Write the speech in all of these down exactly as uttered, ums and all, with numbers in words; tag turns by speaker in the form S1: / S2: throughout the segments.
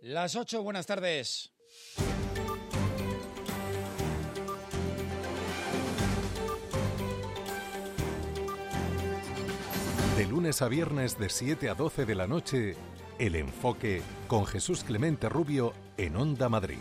S1: Las ocho, buenas tardes.
S2: De lunes a viernes de siete a doce de la noche, El Enfoque con Jesús Clemente Rubio en Onda Madrid.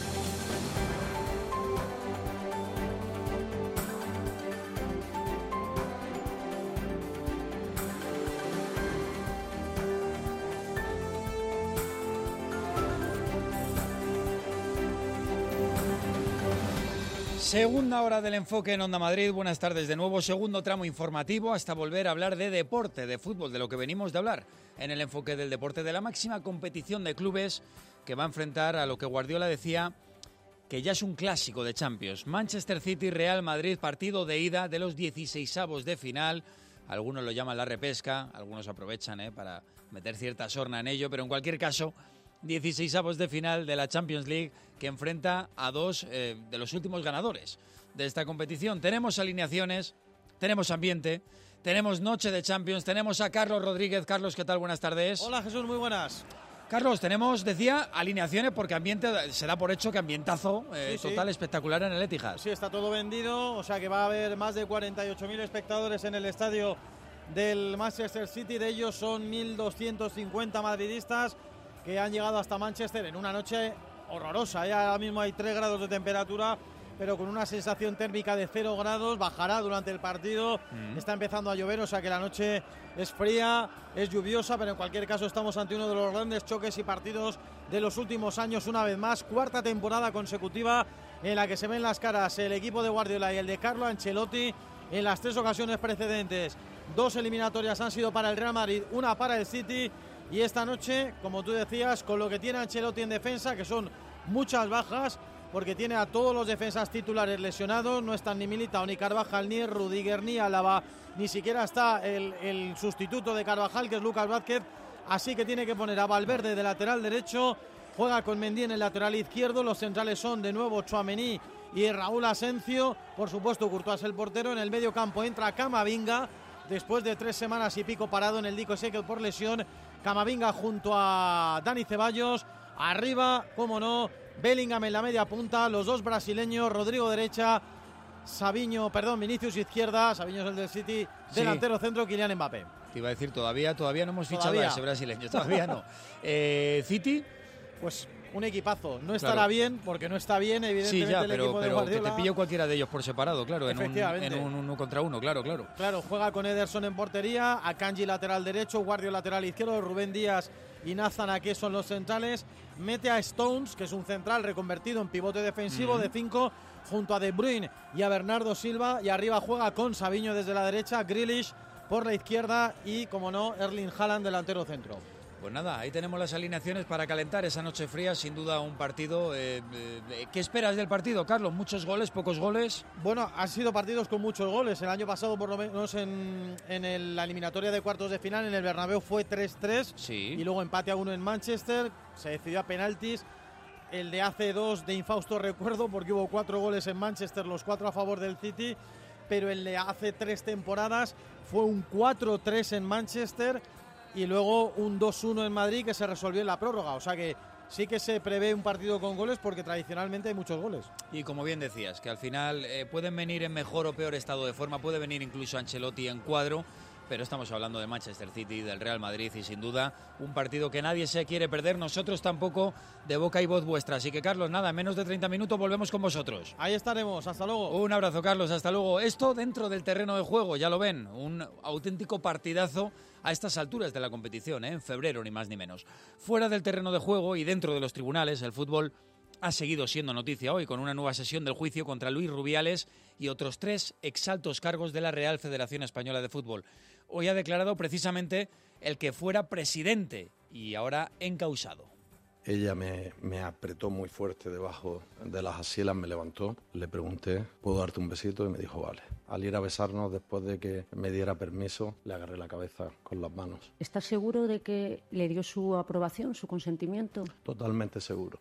S1: Segunda hora del Enfoque en Onda Madrid, buenas tardes de nuevo, segundo tramo informativo hasta volver a hablar de deporte, de fútbol, de lo que venimos de hablar en el Enfoque del Deporte, de la máxima competición de clubes que va a enfrentar a lo que Guardiola decía que ya es un clásico de Champions. Manchester City, Real Madrid, partido de ida de los dieciseisavos de final. Algunos lo llaman la repesca, algunos aprovechan eh, para meter cierta sorna en ello, pero en cualquier caso, dieciseisavos de final de la Champions League que enfrenta a dos eh, de los últimos ganadores de esta competición. Tenemos alineaciones, tenemos ambiente, tenemos noche de Champions, tenemos a Carlos Rodríguez. Carlos, ¿qué tal? Buenas tardes.
S3: Hola Jesús, muy buenas.
S1: Carlos, tenemos, decía, alineaciones porque ambiente, se da por hecho que ambientazo eh, sí, total, sí. espectacular en el Etihad.
S3: Sí, está todo vendido, o sea que va a haber más de cuarenta y ocho mil espectadores en el estadio del Manchester City, de ellos son mil doscientos cincuenta madridistas que han llegado hasta Manchester en una noche horrorosa. Ya ahora mismo hay tres grados de temperatura, pero con una sensación térmica de cero grados. Bajará durante el partido. Mm. Está empezando a llover, o sea que la noche es fría, es lluviosa, pero en cualquier caso estamos ante uno de los grandes choques y partidos de los últimos años. Una vez más, cuarta temporada consecutiva en la que se ven las caras el equipo de Guardiola y el de Carlo Ancelotti. En las tres ocasiones precedentes, dos eliminatorias han sido para el Real Madrid, una para el City. Y esta noche, como tú decías, con lo que tiene Ancelotti en defensa, que son muchas bajas, porque tiene a todos los defensas titulares lesionados, no están ni Militao, ni Carvajal, ni Rudiger, ni Álava, ni siquiera está el, el sustituto de Carvajal, que es Lucas Vázquez, así que tiene que poner a Valverde de lateral derecho, juega con Mendy en el lateral izquierdo, los centrales son de nuevo Tchouaméni y Raúl Asencio, por supuesto Courtois el portero, en el medio campo entra Camavinga, después de tres semanas y pico parado en el Dico Ezequiel por lesión. Camavinga junto a Dani Ceballos, arriba, como no, Bellingham en la media punta, los dos brasileños, Rodrigo derecha, Savinho, perdón, Vinicius izquierda, Savinho es el del City, sí. Delantero centro, Kylian Mbappé.
S1: Te iba a decir, todavía, todavía no hemos fichado
S3: ¿Todavía?
S1: a ese brasileño, todavía no. eh, City,
S3: pues un equipazo, no estará
S1: claro.
S3: bien, porque no está bien, evidentemente,
S1: sí, ya,
S3: el
S1: pero,
S3: equipo de
S1: pero
S3: Guardiola.
S1: que te pillo cualquiera de ellos por separado, claro, en un,
S3: Efectivamente.
S1: en un uno contra uno, claro, claro.
S3: Claro, juega con Ederson en portería, Akanji lateral derecho, Guardiola lateral izquierdo, Rubén Díaz y Nathan Ake son los centrales, mete a Stones, que es un central reconvertido en pivote defensivo, mm. de cinco, junto a De Bruyne y a Bernardo Silva, y arriba juega con Savinho desde la derecha, Grealish por la izquierda y, como no, Erling Haaland delantero centro.
S1: Pues nada, ahí tenemos las alineaciones para calentar esa noche fría, sin duda un partido. Eh, eh, ¿Qué esperas del partido, Carlos? ¿Muchos goles, pocos goles?
S3: Bueno, han sido partidos con muchos goles. El año pasado, por lo menos en, en el, la eliminatoria de cuartos de final, en el Bernabéu fue tres tres.
S1: Sí.
S3: Y luego empate a uno en Manchester, se decidió a penaltis. El de hace dos de infausto recuerdo, porque hubo cuatro goles en Manchester, los cuatro a favor del City. Pero el de hace tres temporadas fue un cuatro tres en Manchester y luego un dos uno en Madrid que se resolvió en la prórroga. O sea que sí que se prevé un partido con goles porque tradicionalmente hay muchos goles.
S1: Y como bien decías, que al final eh, pueden venir en mejor o peor estado de forma, puede venir incluso Ancelotti en cuadro, pero estamos hablando de Manchester City, del Real Madrid y sin duda un partido que nadie se quiere perder, nosotros tampoco, de boca y voz vuestra. Así que Carlos, nada, en menos de treinta minutos volvemos con vosotros.
S3: Ahí estaremos, hasta luego.
S1: Un abrazo, Carlos, hasta luego. Esto dentro del terreno de juego, ya lo ven, un auténtico partidazo a estas alturas de la competición, ¿eh? En febrero ni más ni menos. Fuera del terreno de juego y dentro de los tribunales, el fútbol ha seguido siendo noticia hoy con una nueva sesión del juicio contra Luis Rubiales y otros tres exaltos cargos de la Real Federación Española de Fútbol. Hoy ha declarado precisamente el que fuera presidente y ahora encausado.
S4: Ella me, me apretó muy fuerte debajo de las axilas, me levantó, le pregunté, ¿puedo darte un besito? Y me dijo, vale. Al ir a besarnos, después de que me diera permiso, le agarré la cabeza con las manos.
S5: ¿Estás seguro de que le dio su aprobación, su consentimiento?
S4: Totalmente seguro.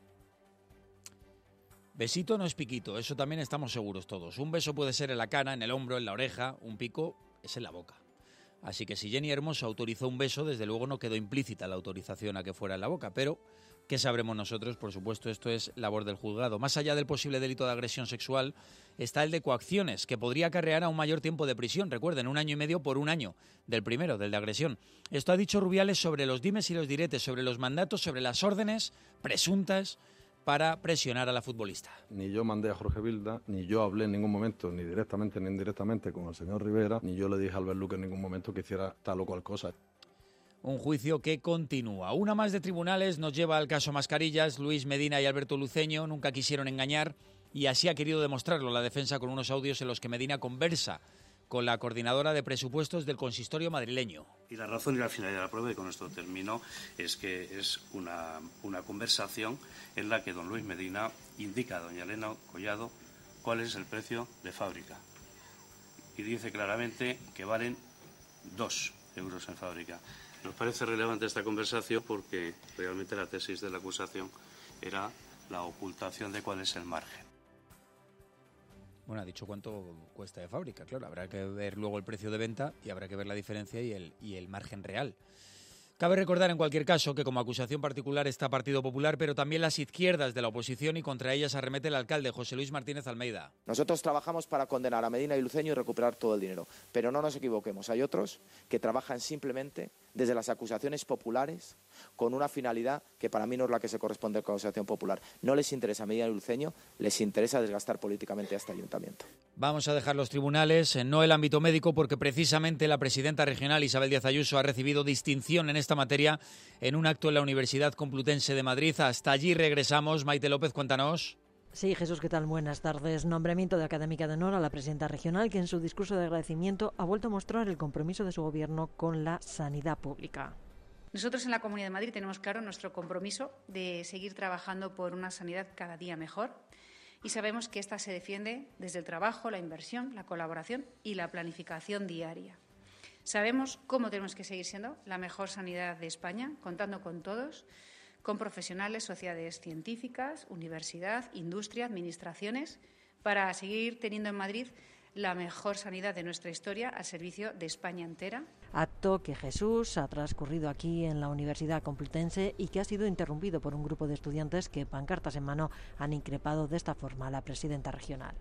S1: Besito no es piquito, eso también estamos seguros todos. Un beso puede ser en la cara, en el hombro, en la oreja, un pico es en la boca. Así que si Jenny Hermoso autorizó un beso, desde luego no quedó implícita la autorización a que fuera en la boca, pero ¿Qué sabremos nosotros? Por supuesto, esto es labor del juzgado. Más allá del posible delito de agresión sexual, está el de coacciones, que podría acarrear a un mayor tiempo de prisión. Recuerden, un año y medio por un año del primero, del de agresión. Esto ha dicho Rubiales sobre los dimes y los diretes, sobre los mandatos, sobre las órdenes presuntas para presionar a la futbolista.
S4: Ni yo mandé a Jorge Vilda, ni yo hablé en ningún momento, ni directamente ni indirectamente con el señor Rivera, ni yo le dije a Albert Luque en ningún momento que hiciera tal o cual cosa.
S1: Un juicio que continúa. Una más de tribunales nos lleva al caso Mascarillas. Luis Medina y Alberto Luceño nunca quisieron engañar y así ha querido demostrarlo la defensa con unos audios en los que Medina conversa con la coordinadora de presupuestos del consistorio madrileño.
S6: Y la razón y la finalidad de la prueba, y con esto termino, es que es una, una conversación en la que don Luis Medina indica a doña Elena Collado cuál es el precio de fábrica. Y dice claramente que valen dos euros en fábrica. Nos parece relevante esta conversación porque realmente la tesis de la acusación era la ocultación de cuál es el margen.
S1: Bueno, ha dicho cuánto cuesta de fábrica, claro, habrá que ver luego el precio de venta y habrá que ver la diferencia y el, y el margen real. Cabe recordar en cualquier caso que como acusación particular está Partido Popular, pero también las izquierdas de la oposición y contra ellas arremete el alcalde José Luis Martínez Almeida.
S7: Nosotros trabajamos para condenar a Medina y Luceño y recuperar todo el dinero, pero no nos equivoquemos, hay otros que trabajan simplemente desde las acusaciones populares con una finalidad que para mí no es la que se corresponde a la acusación popular. No les interesa a Medina y Luceño, les interesa desgastar políticamente a este ayuntamiento.
S1: Vamos a dejar los tribunales, no el ámbito médico, porque precisamente la presidenta regional Isabel Díaz Ayuso ha recibido distinción en esta materia en un acto en la Universidad Complutense de Madrid. Hasta allí regresamos. Maite López, cuéntanos.
S8: Sí, Jesús, ¿qué tal? Buenas tardes. Nombramiento de académica de honor a la presidenta regional, que en su discurso de agradecimiento ha vuelto a mostrar el compromiso de su gobierno con la sanidad pública.
S9: Nosotros en la Comunidad de Madrid tenemos claro nuestro compromiso de seguir trabajando por una sanidad cada día mejor y sabemos que esta se defiende desde el trabajo, la inversión, la colaboración y la planificación diaria. Sabemos cómo tenemos que seguir siendo la mejor sanidad de España, contando con todos, con profesionales, sociedades científicas, universidad, industria, administraciones, para seguir teniendo en Madrid la mejor sanidad de nuestra historia al servicio de España entera.
S8: Acto que Jesús ha transcurrido aquí en la Universidad Complutense y que ha sido interrumpido por un grupo de estudiantes que, pancartas en mano, han increpado de esta forma a la presidenta regional.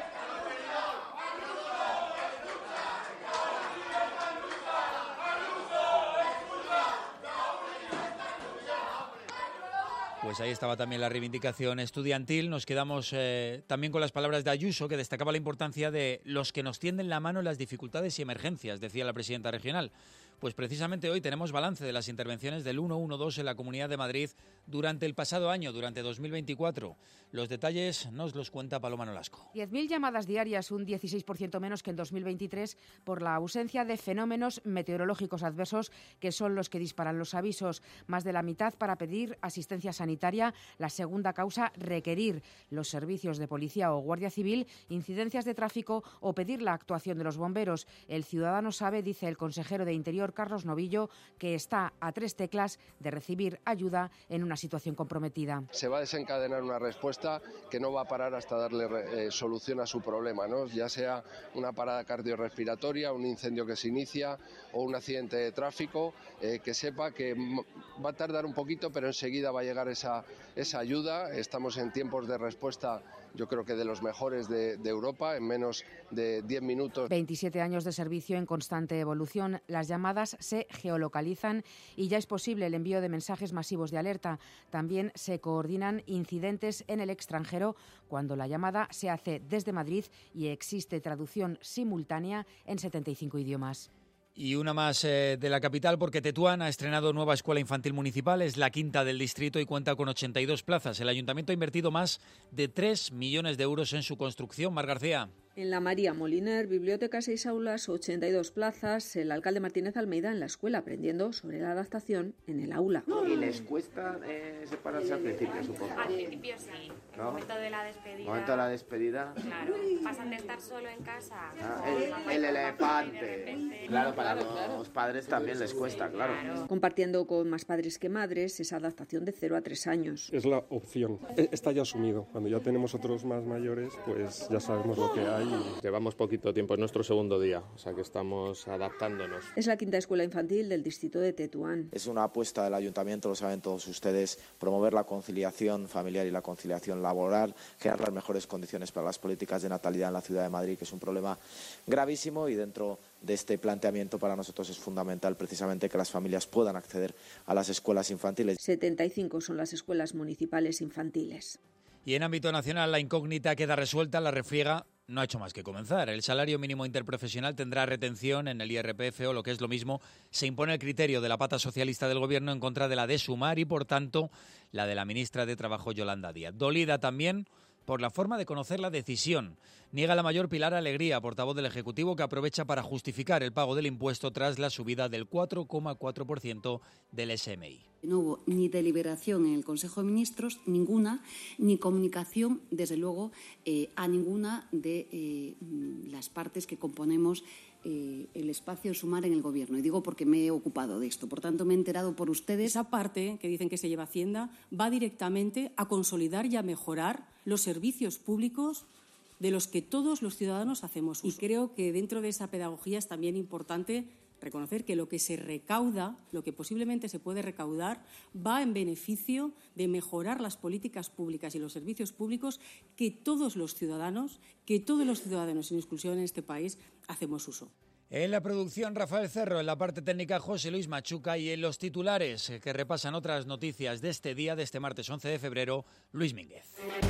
S1: Pues ahí estaba también la reivindicación estudiantil. Nos quedamos eh, también con las palabras de Ayuso, que destacaba la importancia de los que nos tienden la mano en las dificultades y emergencias, decía la presidenta regional. Pues precisamente hoy tenemos balance de las intervenciones del ciento doce en la Comunidad de Madrid durante el pasado año, durante dos mil veinticuatro. Los detalles nos los cuenta Paloma Nolasco.
S10: diez mil llamadas diarias, un dieciséis por ciento menos que en dos mil veintitrés, por la ausencia de fenómenos meteorológicos adversos, que son los que disparan los avisos. Más de la mitad para pedir asistencia sanitaria. La segunda causa, requerir los servicios de policía o guardia civil, incidencias de tráfico o pedir la actuación de los bomberos. El ciudadano sabe, dice el consejero de Interior, Carlos Novillo, que está a tres teclas de recibir ayuda en una situación comprometida.
S11: Se va a desencadenar una respuesta que no va a parar hasta darle eh, solución a su problema, ¿no? Ya sea una parada cardiorrespiratoria, un incendio que se inicia o un accidente de tráfico, eh, que sepa que va a tardar un poquito, pero enseguida va a llegar esa, esa ayuda. Estamos en tiempos de respuesta, yo creo que de los mejores de, de Europa, en menos de diez minutos.
S10: veintisiete años de servicio en constante evolución. Las llamadas se geolocalizan y ya es posible el envío de mensajes masivos de alerta. También se coordinan incidentes en el extranjero cuando la llamada se hace desde Madrid y existe traducción simultánea en setenta y cinco idiomas.
S1: Y una más eh, de la capital, porque Tetuán ha estrenado nueva escuela infantil municipal, es la quinta del distrito y cuenta con ochenta y dos plazas. El ayuntamiento ha invertido más de tres millones de euros en su construcción. Mar García.
S12: En la María Moliner, biblioteca, seis aulas, ochenta y dos plazas. El alcalde Martínez Almeida en la escuela, aprendiendo sobre la adaptación en el aula.
S13: ¿Y les cuesta eh, separarse al principio, supongo?
S14: Al principio sí. ¿No? Momento de la despedida.
S13: Momento de la despedida.
S14: Claro. Pasan de estar solo en casa.
S13: Ah, el, el elefante. Claro, para claro, los claro. padres también les cuesta, claro. claro.
S12: Compartiendo con más padres que madres esa adaptación de cero a tres años.
S15: Es la opción. Está ya asumido. Cuando ya tenemos otros más mayores, pues ya sabemos lo que hay. y llevamos poquito tiempo, es nuestro segundo día, o sea que estamos adaptándonos.
S12: Es la quinta escuela infantil del distrito de Tetuán.
S7: Es una apuesta del ayuntamiento, lo saben todos ustedes, promover la conciliación familiar y la conciliación laboral, crear las mejores condiciones para las políticas de natalidad en la ciudad de Madrid, que es un problema gravísimo, y dentro de este planteamiento para nosotros es fundamental precisamente que las familias puedan acceder a las escuelas infantiles.
S12: setenta y cinco son las escuelas municipales infantiles.
S1: Y en ámbito nacional la incógnita queda resuelta, la refriega no ha hecho más que comenzar. El salario mínimo interprofesional tendrá retención en el I R P F o, lo que es lo mismo, se impone el criterio de la pata socialista del Gobierno en contra de la de Sumar y, por tanto, la de la ministra de Trabajo, Yolanda Díaz. Dolida también por la forma de conocer la decisión. Niega la mayor Pilar Alegría, portavoz del Ejecutivo, que aprovecha para justificar el pago del impuesto tras la subida del cuatro coma cuatro por ciento del S M I.
S16: No hubo ni deliberación en el Consejo de Ministros, ninguna, ni comunicación, desde luego, eh, a ninguna de eh, las partes que componemos eh, el espacio Sumar en el Gobierno. Y digo porque me he ocupado de esto. Por tanto, me he enterado por ustedes.
S17: Esa parte que dicen que se lleva Hacienda va directamente a consolidar y a mejorar los servicios públicos de los que todos los ciudadanos hacemos uso. Y creo que dentro de esa pedagogía es también importante reconocer que lo que se recauda, lo que posiblemente se puede recaudar, va en beneficio de mejorar las políticas públicas y los servicios públicos que todos los ciudadanos, que todos los ciudadanos sin exclusión en este país hacemos uso.
S1: En la producción, Rafael Cerro, en la parte técnica, José Luis Machuca, y en los titulares que repasan otras noticias de este día, de este martes once de febrero, Luis Mínguez.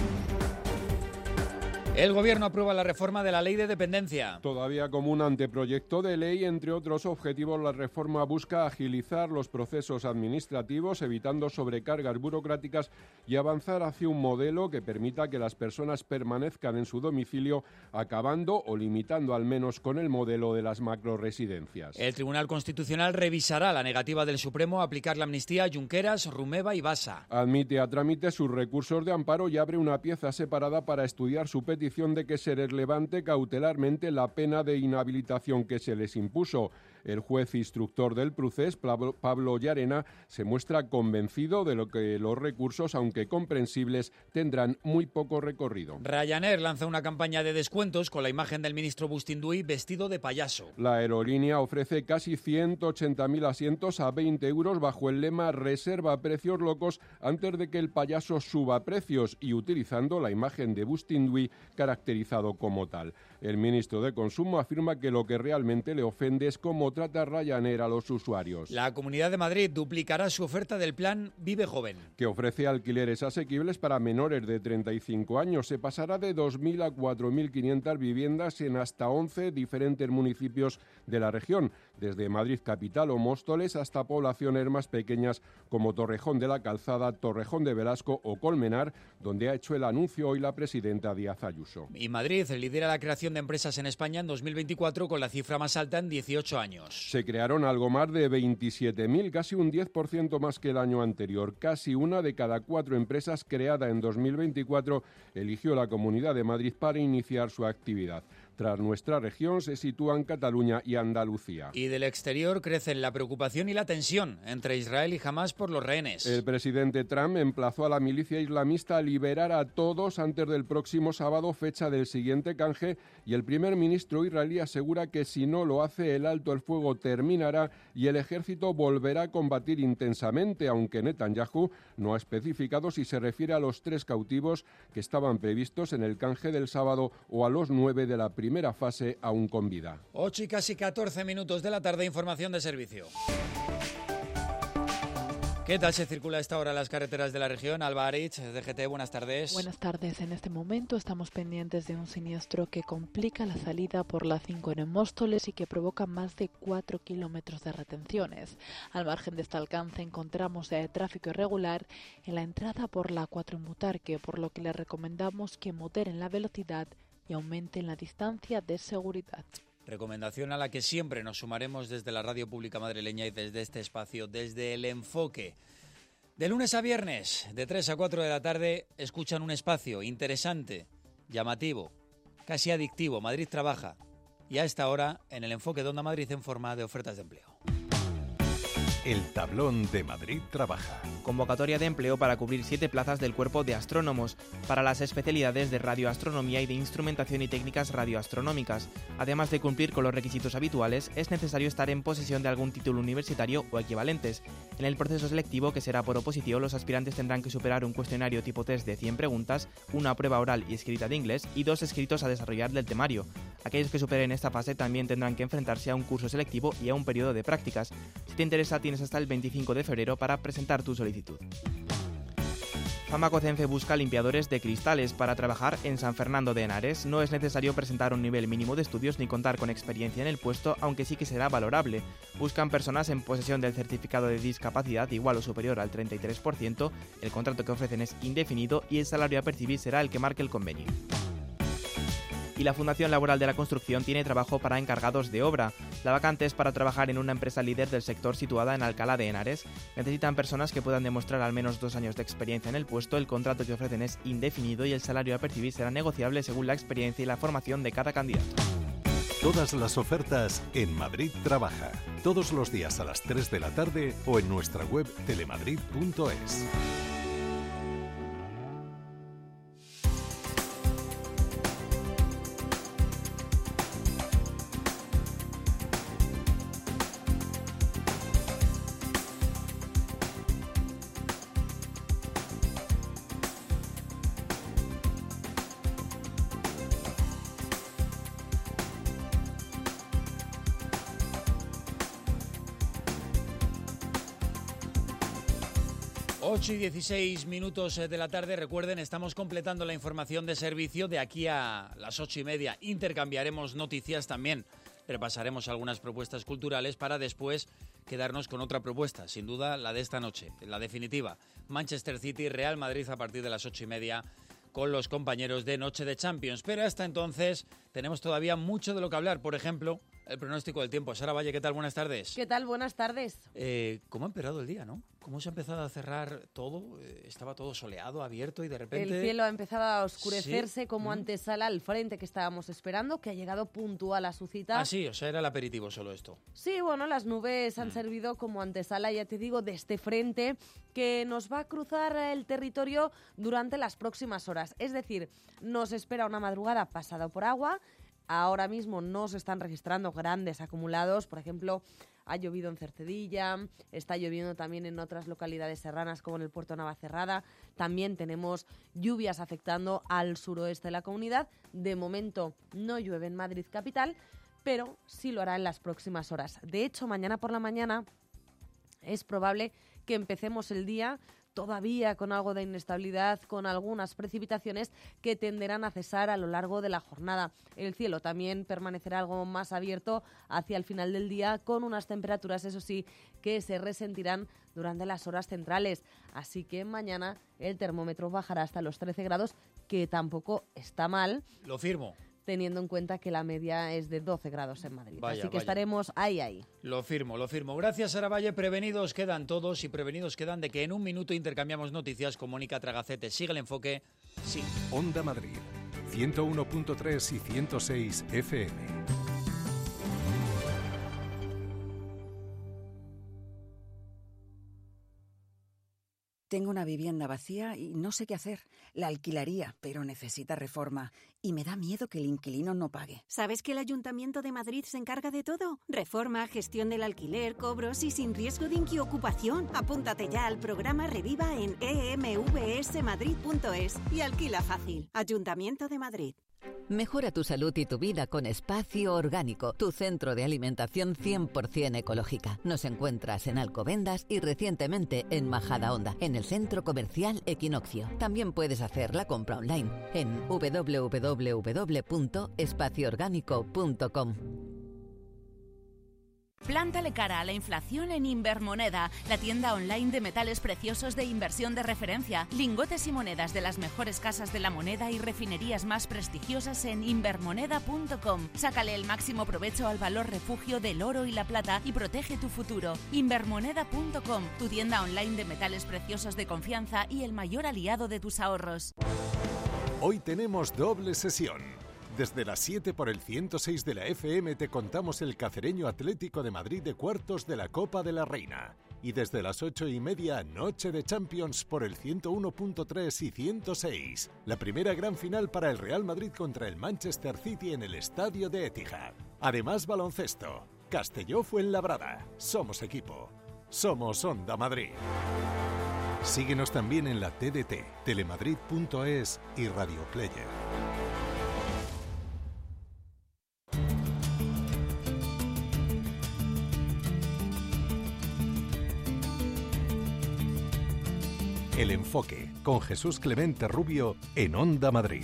S1: El Gobierno aprueba la reforma de la Ley de Dependencia.
S18: Todavía como un anteproyecto de ley, entre otros objetivos, la reforma busca agilizar los procesos administrativos, evitando sobrecargas burocráticas y avanzar hacia un modelo que permita que las personas permanezcan en su domicilio, acabando o limitando al menos con el modelo de las macroresidencias.
S1: El Tribunal Constitucional revisará la negativa del Supremo a aplicar la amnistía a Junqueras, Rumeva y Basa.
S18: Admite a trámite sus recursos de amparo y abre una pieza separada para estudiar su petición de que se les levante cautelarmente la pena de inhabilitación que se les impuso. El juez instructor del procés, Pablo Llarena, se muestra convencido de lo que los recursos, aunque comprensibles, tendrán muy poco recorrido.
S1: Ryanair lanza una campaña de descuentos con la imagen del ministro Bustinduy vestido de payaso.
S18: La aerolínea ofrece casi ciento ochenta mil asientos a veinte euros bajo el lema «Reserva precios locos» antes de que el payaso suba precios y utilizando la imagen de Bustinduy caracterizado como tal. El ministro de Consumo afirma que lo que realmente le ofende es cómo trata Ryanair a los usuarios.
S1: La Comunidad de Madrid duplicará su oferta del plan Vive Joven,
S18: que ofrece alquileres asequibles para menores de treinta y cinco años. Se pasará de dos mil a cuatro mil quinientas viviendas en hasta once diferentes municipios de la región, desde Madrid capital o Móstoles hasta poblaciones más pequeñas como Torrejón de la Calzada, Torrejón de Velasco o Colmenar, donde ha hecho el anuncio hoy la presidenta Díaz Ayuso.
S1: Y Madrid lidera la creación de empresas en España en dos mil veinticuatro con la cifra más alta en dieciocho años.
S18: Se crearon algo más de veintisiete mil, casi un diez por ciento más que el año anterior. Casi una de cada cuatro empresas creada en dos mil veinticuatro eligió la Comunidad de Madrid para iniciar su actividad. Tras nuestra región se sitúan Cataluña y Andalucía.
S1: Y del exterior crecen la preocupación y la tensión entre Israel y Hamás por los rehenes.
S18: El presidente Trump emplazó a la milicia islamista a liberar a todos antes del próximo sábado, fecha del siguiente canje, y el primer ministro israelí asegura que si no lo hace, el alto el fuego terminará y el ejército volverá a combatir intensamente, aunque Netanyahu no ha especificado si se refiere a los tres cautivos que estaban previstos en el canje del sábado o a los nueve de la primera primera fase aún con vida.
S1: ocho y casi catorce minutos de la tarde, información de servicio. ¿Qué tal se circula a esta hora en las carreteras de la región? Alba Aritz, D G T, buenas tardes.
S19: Buenas tardes. En este momento estamos pendientes de un siniestro que complica la salida por la cinco en Móstoles y que provoca más de cuatro kilómetros de retenciones. Al margen de este alcance encontramos eh, tráfico irregular en la entrada por la cuatro en Butarque, por lo que les recomendamos que moderen la velocidad y aumenten la distancia de seguridad.
S1: Recomendación a la que siempre nos sumaremos desde la Radio Pública Madrileña y desde este espacio, desde El Enfoque. De lunes a viernes, de tres a cuatro de la tarde, escuchan un espacio interesante, llamativo, casi adictivo, Madrid Trabaja. Y a esta hora, en El Enfoque de Onda Madrid en forma de ofertas de empleo.
S2: El tablón de Madrid trabaja.
S20: Convocatoria de empleo para cubrir siete plazas del cuerpo de astrónomos para las especialidades de radioastronomía y de instrumentación y técnicas radioastronómicas. Además de cumplir con los requisitos habituales, es necesario estar en posesión de algún título universitario o equivalentes. En el proceso selectivo, que será por oposición, los aspirantes tendrán que superar un cuestionario tipo test de cien preguntas, una prueba oral y escrita de inglés y dos escritos a desarrollar del temario. Aquellos que superen esta fase también tendrán que enfrentarse a un curso selectivo y a un periodo de prácticas. Si te interesa, tienes hasta el veinticinco de febrero para presentar tu solicitud. Famacocenfe busca limpiadores de cristales para trabajar en San Fernando de Henares. No es necesario presentar un nivel mínimo de estudios ni contar con experiencia en el puesto, aunque sí que será valorable. Buscan personas en posesión del certificado de discapacidad igual o superior al treinta y tres por ciento, el contrato que ofrecen es indefinido y el salario a percibir será el que marque el convenio. Y la Fundación Laboral de la Construcción tiene trabajo para encargados de obra. La vacante es para trabajar en una empresa líder del sector situada en Alcalá de Henares. Necesitan personas que puedan demostrar al menos dos años de experiencia en el puesto. El contrato que ofrecen es indefinido y el salario a percibir será negociable según la experiencia y la formación de cada candidato.
S2: Todas las ofertas en Madrid Trabaja. Todos los días a las tres de la tarde o en nuestra web telemadrid punto es.
S1: ocho y dieciséis minutos de la tarde. Recuerden, estamos completando la información de servicio. De aquí a las ocho y media intercambiaremos noticias también. Repasaremos algunas propuestas culturales para después quedarnos con otra propuesta, sin duda la de esta noche, la definitiva. Manchester City, Real Madrid a partir de las ocho y media con los compañeros de Noche de Champions. Pero hasta entonces tenemos todavía mucho de lo que hablar. Por ejemplo, el pronóstico del tiempo. Sara Valle, ¿qué tal? Buenas tardes.
S21: ¿Qué tal? Buenas tardes.
S1: Eh, ¿Cómo ha empeorado el día, no? ¿Cómo se ha empezado a cerrar todo? Eh, estaba todo soleado, abierto y de repente...
S21: El cielo ha empezado a oscurecerse, ¿sí? Como
S1: Mm.
S21: antesala al frente que estábamos esperando, que ha llegado puntual a su cita.
S1: Ah, sí, o sea, era el aperitivo solo esto.
S21: Sí, bueno, las nubes han servido como antesala, ya te digo, de este frente que nos va a cruzar el territorio durante las próximas horas. Es decir, nos espera una madrugada pasada por agua. Ahora mismo no se están registrando grandes acumulados. Por ejemplo, ha llovido en Cercedilla, está lloviendo también en otras localidades serranas como en el puerto Navacerrada. También tenemos lluvias afectando al suroeste de la comunidad. De momento no llueve en Madrid capital, pero sí lo hará en las próximas horas. De hecho, mañana por la mañana es probable que empecemos el día todavía con algo de inestabilidad, con algunas precipitaciones que tenderán a cesar a lo largo de la jornada. El cielo también permanecerá algo más abierto hacia el final del día, con unas temperaturas, eso sí, que se resentirán durante las horas centrales. Así que mañana el termómetro bajará hasta los trece grados, que tampoco está mal.
S1: Lo firmo.
S21: Teniendo en cuenta que la media es de doce grados en Madrid.
S1: Vaya,
S21: Así que
S1: vaya.
S21: estaremos ahí, ahí.
S1: Lo firmo, lo firmo. Gracias, Sara Valle. Prevenidos quedan todos y prevenidos quedan de que en un minuto intercambiamos noticias con Mónica Tragacete. Sigue el enfoque. Sí.
S2: Onda Madrid, ciento uno punto tres y ciento seis F M.
S22: Tengo una vivienda vacía y no sé qué hacer. La alquilaría, pero necesita reforma. Y me da miedo que el inquilino no pague.
S23: ¿Sabes que el Ayuntamiento de Madrid se encarga de todo? Reforma, gestión del alquiler, cobros y sin riesgo de inquiocupación. Apúntate ya al programa Reviva en e m v s madrid punto es y alquila fácil. Ayuntamiento de Madrid.
S24: Mejora tu salud y tu vida con Espacio Orgánico, tu centro de alimentación cien por ciento ecológica. Nos encuentras en Alcobendas y recientemente en Majadahonda, en el centro comercial Equinoccio. También puedes hacer la compra online en w w w punto espacio orgánico punto com.
S25: Plántale cara a la inflación en Invermoneda, la tienda online de metales preciosos de inversión de referencia. Lingotes y monedas de las mejores casas de la moneda y refinerías más prestigiosas en invermoneda punto com. Sácale el máximo provecho al valor refugio del oro y la plata y protege tu futuro. Invermoneda punto com, tu tienda online de metales preciosos de confianza y el mayor aliado de tus ahorros.
S2: Hoy tenemos doble sesión. Desde las siete por el ciento seis de la F M te contamos el Cacereño Atlético de Madrid de cuartos de la Copa de la Reina. Y desde las ocho y media, Noche de Champions por el ciento uno punto tres y ciento seis. La primera gran final para el Real Madrid contra el Manchester City en el estadio de Etihad. Además, baloncesto. Castelló Fuenlabrada. Somos equipo. Somos Onda Madrid. Síguenos también en la T D T, telemadrid punto es y Radio Player. El enfoque con Jesús Clemente Rubio en Onda Madrid.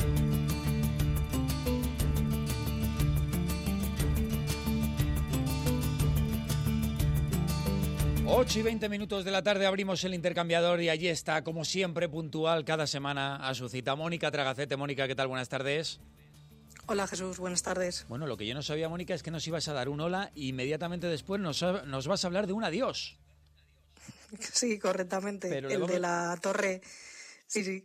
S1: ocho y veinte minutos de la tarde abrimos el intercambiador y allí está, como siempre, puntual cada semana a su cita. Mónica Tragacete. Mónica, ¿qué tal? Buenas tardes.
S3: Hola Jesús, buenas tardes.
S1: Bueno, lo que yo no sabía, Mónica, es que nos ibas a dar un hola e inmediatamente después nos, nos vas a hablar de un adiós.
S3: Sí, correctamente. Pero el vamos... de la torre. Sí, sí.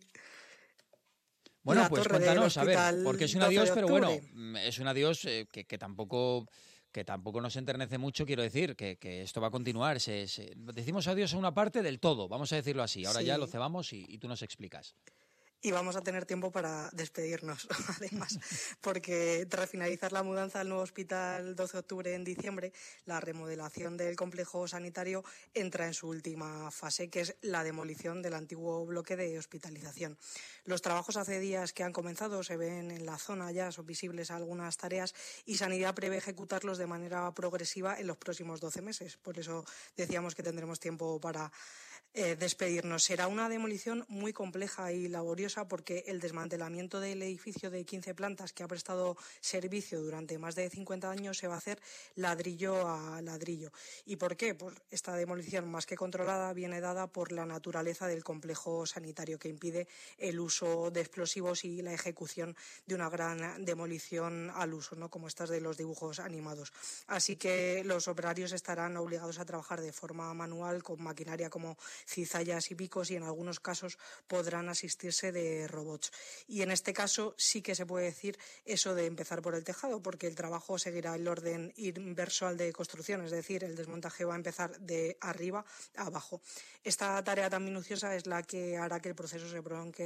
S1: Bueno, la pues cuéntanos, a ver, porque es un adiós, pero bueno, es un adiós eh, que, que tampoco... que tampoco nos enternece mucho, quiero decir, que, que esto va a continuar. Se, se, decimos adiós a una parte del todo, vamos a decirlo así. Ahora sí. Ya lo cebamos y, y tú nos explicas.
S3: Y vamos a tener tiempo para despedirnos, además, porque tras finalizar la mudanza al nuevo hospital doce de octubre en diciembre, la remodelación del complejo sanitario entra en su última fase, que es la demolición del antiguo bloque de hospitalización. Los trabajos hace días que han comenzado, se ven en la zona ya, son visibles algunas tareas y Sanidad prevé ejecutarlos de manera progresiva en los próximos doce meses. Por eso decíamos que tendremos tiempo para Eh, despedirnos. Será una demolición muy compleja y laboriosa porque el desmantelamiento del edificio de quince plantas que ha prestado servicio durante más de cincuenta años se va a hacer ladrillo a ladrillo. ¿Y por qué? Pues esta demolición, más que controlada, viene dada por la naturaleza del complejo sanitario, que impide el uso de explosivos y la ejecución de una gran demolición al uso, ¿no? Como estas de los dibujos animados. Así que los operarios estarán obligados a trabajar de forma manual con maquinaria como cizallas y picos y en algunos casos podrán asistirse de robots. Y en este caso sí que se puede decir eso de empezar por el tejado, porque el trabajo seguirá el orden inverso al de construcción, es decir, el desmontaje va a empezar de arriba a abajo. Esta tarea tan minuciosa es la que hará que el proceso se prolongue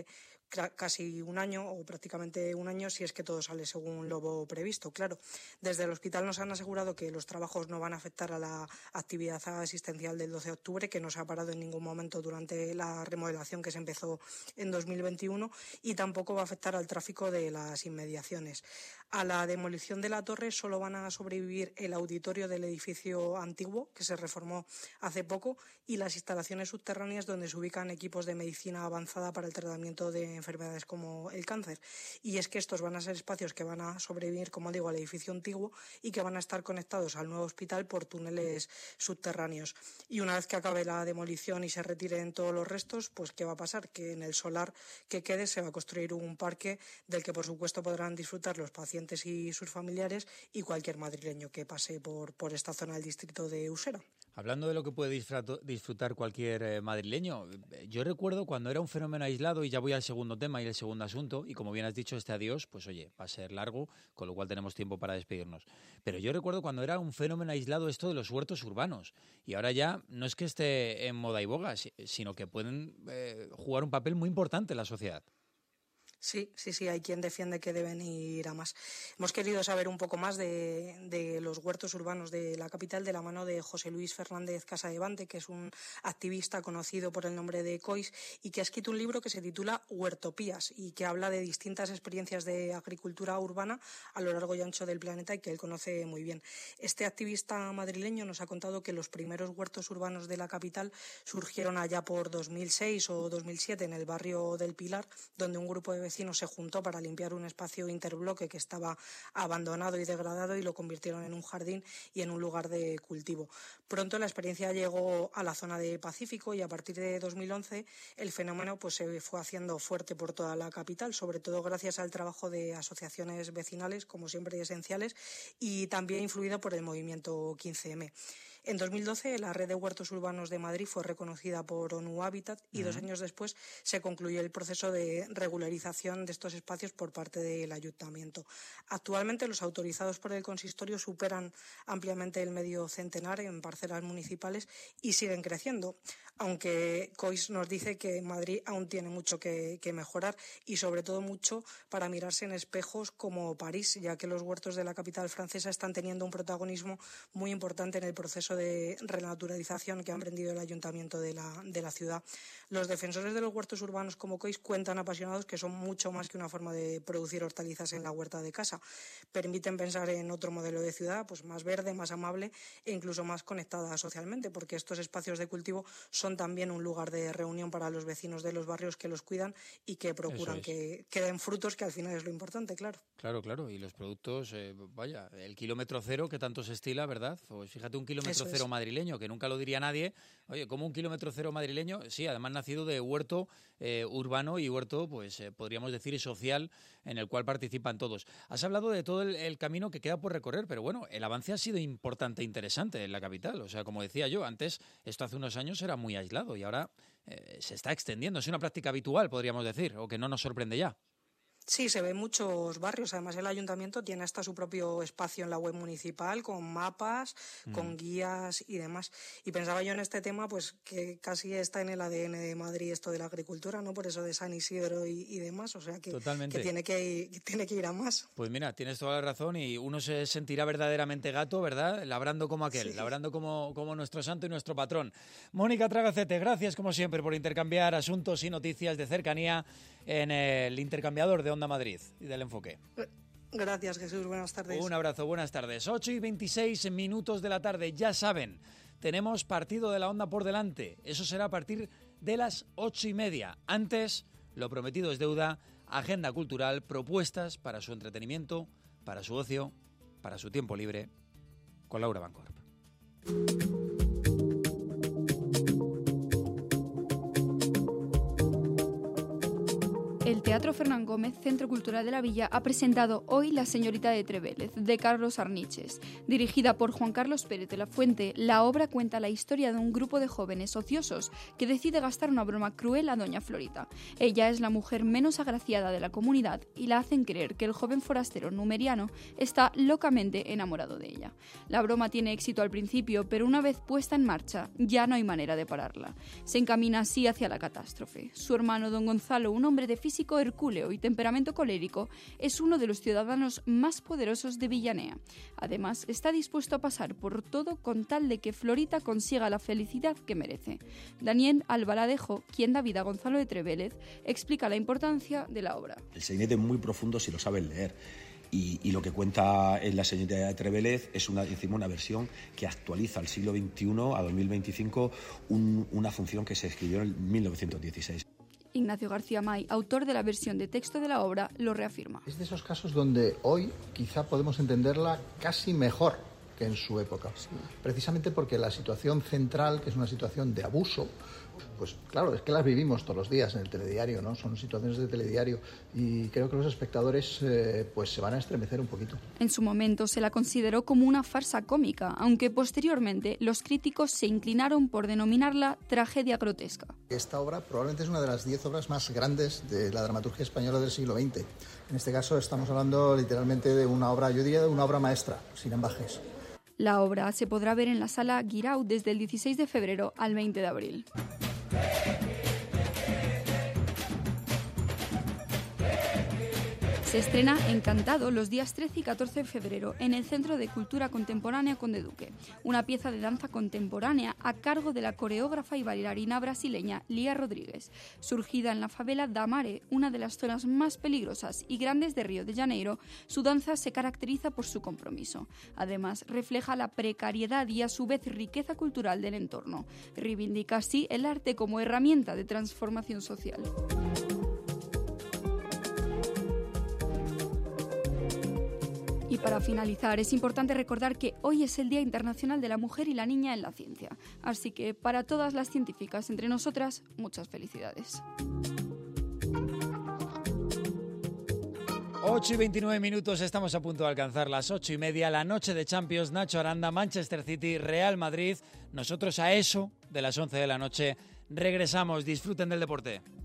S3: casi un año o prácticamente un año si es que todo sale según lo previsto. Claro, desde el hospital nos han asegurado que los trabajos no van a afectar a la actividad asistencial del doce de octubre, que no se ha parado en ningún momento durante la remodelación que se empezó en dos mil veintiuno, y tampoco va a afectar al tráfico de las inmediaciones. A la demolición de la torre solo van a sobrevivir el auditorio del edificio antiguo, que se reformó hace poco, y las instalaciones subterráneas donde se ubican equipos de medicina avanzada para el tratamiento de enfermedades como el cáncer. Y es que estos van a ser espacios que van a sobrevivir, como digo, al edificio antiguo y que van a estar conectados al nuevo hospital por túneles subterráneos. Y una vez que acabe la demolición y se retiren todos los restos, pues ¿qué va a pasar? Que en el solar que quede se va a construir un parque del que por supuesto podrán disfrutar los pacientes y sus familiares y cualquier madrileño que pase por, por esta zona del distrito de Usera.
S1: Hablando de lo que puede disfrutar cualquier eh, madrileño, yo recuerdo cuando era un fenómeno aislado, y ya voy al segundo tema y el segundo asunto, y como bien has dicho, este adiós, pues oye, va a ser largo, con lo cual tenemos tiempo para despedirnos. Pero yo recuerdo cuando era un fenómeno aislado esto de los huertos urbanos, y ahora ya no es que esté en moda y boga, sino que pueden eh, jugar un papel muy importante en la sociedad.
S3: Sí, sí, sí, hay quien defiende que deben ir a más. Hemos querido saber un poco más de, de los huertos urbanos de la capital de la mano de José Luis Fernández Casadevante, que es un activista conocido por el nombre de COIS y que ha escrito un libro que se titula Huertopías y que habla de distintas experiencias de agricultura urbana a lo largo y ancho del planeta y que él conoce muy bien. Este activista madrileño nos ha contado que los primeros huertos urbanos de la capital surgieron allá por dos mil seis o dos mil siete en el barrio del Pilar, donde un grupo de vecinos se juntó para limpiar un espacio interbloque que estaba abandonado y degradado y lo convirtieron en un jardín y en un lugar de cultivo. Pronto la experiencia llegó a la zona de Pacífico y a partir de dos mil once el fenómeno pues se fue haciendo fuerte por toda la capital, sobre todo gracias al trabajo de asociaciones vecinales, como siempre esenciales, y también influido por el movimiento quince eme. En dos mil doce, la red de huertos urbanos de Madrid fue reconocida por ONU Habitat y uh-huh. dos años después se concluyó el proceso de regularización de estos espacios por parte del ayuntamiento. Actualmente, los autorizados por el consistorio superan ampliamente el medio centenar en parcelas municipales y siguen creciendo, aunque COIS nos dice que Madrid aún tiene mucho que, que mejorar y sobre todo mucho para mirarse en espejos como París, ya que los huertos de la capital francesa están teniendo un protagonismo muy importante en el proceso de renaturalización que ha emprendido el ayuntamiento de la, de la ciudad. Los defensores de los huertos urbanos como COIS cuentan apasionados que son mucho más que una forma de producir hortalizas en la huerta de casa. Permiten pensar en otro modelo de ciudad, pues más verde, más amable e incluso más conectada socialmente, porque estos espacios de cultivo son también un lugar de reunión para los vecinos de los barrios que los cuidan y que procuran que, que den frutos, que al final es lo importante, claro.
S1: Claro, claro, y los productos, eh, vaya, el kilómetro cero que tanto se estila, ¿verdad? Pues fíjate, un kilómetro Eso cero es. madrileño, que nunca lo diría nadie. Oye, ¿cómo un kilómetro cero madrileño? Sí, además nacido de huerto eh, urbano y huerto, pues eh, podríamos decir, social, en el cual participan todos. Has hablado de todo el, el camino que queda por recorrer, pero bueno, el avance ha sido importante e interesante en la capital. O sea, como decía yo, antes, esto hace unos años era muy aislado y ahora eh, se está extendiendo. Es una práctica habitual, podríamos decir, o que no nos sorprende ya.
S3: Sí, se ve en muchos barrios. Además, el ayuntamiento tiene hasta su propio espacio en la web municipal, con mapas, mm. con guías y demás. Y pensaba yo en este tema, pues que casi está en el A D N de Madrid esto de la agricultura, ¿no? Por eso de San Isidro y, y demás. O sea, que, que, tiene que, ir, que tiene que ir a más.
S1: Pues mira, tienes toda la razón y uno se sentirá verdaderamente gato, ¿verdad? Labrando como aquel, sí. labrando como, como nuestro santo y nuestro patrón. Mónica Tragacete, gracias como siempre por intercambiar asuntos y noticias de cercanía en el intercambiador de Onda Madrid y del Enfoque.
S3: Gracias, Jesús. Buenas tardes.
S1: Un abrazo, buenas tardes. ocho y veintiséis minutos de la tarde. Ya saben, tenemos partido de la Onda por delante. Eso será a partir de las ocho y media. Antes, lo prometido es deuda, agenda cultural, propuestas para su entretenimiento, para su ocio, para su tiempo libre, con Laura Bancorp.
S4: El Teatro Fernán Gómez, Centro Cultural de la Villa, ha presentado hoy La señorita de Trevélez, de Carlos Arniches. Dirigida por Juan Carlos Pérez de la Fuente, la obra cuenta la historia de un grupo de jóvenes ociosos que decide gastar una broma cruel a doña Florita. Ella es la mujer menos agraciada de la comunidad y la hacen creer que el joven forastero numeriano está locamente enamorado de ella. La broma tiene éxito al principio, pero una vez puesta en marcha, ya no hay manera de pararla. Se encamina así hacia la catástrofe. Su hermano don Gonzalo, un hombre de físico hercúleo y temperamento colérico, es uno de los ciudadanos más poderosos de Villanea. Además, está dispuesto a pasar por todo con tal de que Florita consiga la felicidad que merece. Daniel Albaladejo, quien da vida a Gonzalo de Trevélez, explica la importancia de la obra.
S5: El sainete es muy profundo si lo saben leer. Y, y lo que cuenta en La señorita de Trevélez es una, encima una versión que actualiza al siglo veintiuno a dos mil veinticinco un, una función que se escribió en mil novecientos dieciséis.
S4: Ignacio García May, autor de la versión de texto de la obra, lo reafirma.
S6: Es de esos casos donde hoy quizá podemos entenderla casi mejor que en su época. Sí. Precisamente porque la situación central, que es una situación de abuso, pues claro, es que las vivimos todos los días en el telediario, ¿no? Son situaciones de telediario y creo que los espectadores eh, pues se van a estremecer un poquito.
S4: En su momento se la consideró como una farsa cómica, aunque posteriormente los críticos se inclinaron por denominarla tragedia grotesca.
S6: Esta obra probablemente es una de las diez obras más grandes de la dramaturgia española del siglo veinte. En este caso estamos hablando literalmente de una obra, yo diría de una obra maestra, sin ambajes.
S4: La obra se podrá ver en la Sala Guirao desde el dieciséis de febrero al veinte de abril. Se estrena Encantado los días trece y catorce de febrero en el Centro de Cultura Contemporánea Conde Duque, una pieza de danza contemporánea a cargo de la coreógrafa y bailarina brasileña Lía Rodríguez. Surgida en la favela da Mare, una de las zonas más peligrosas y grandes de Río de Janeiro, su danza se caracteriza por su compromiso. Además, refleja la precariedad y a su vez riqueza cultural del entorno. Reivindica así el arte como herramienta de transformación social. Y para finalizar, es importante recordar que hoy es el Día Internacional de la Mujer y la Niña en la Ciencia. Así que para todas las científicas entre nosotras, muchas felicidades.
S1: ocho y veintinueve minutos, estamos a punto de alcanzar las ocho y media, la noche de Champions. Nacho Aranda, Manchester City, Real Madrid. Nosotros a eso de las once de la noche regresamos. Disfruten del deporte.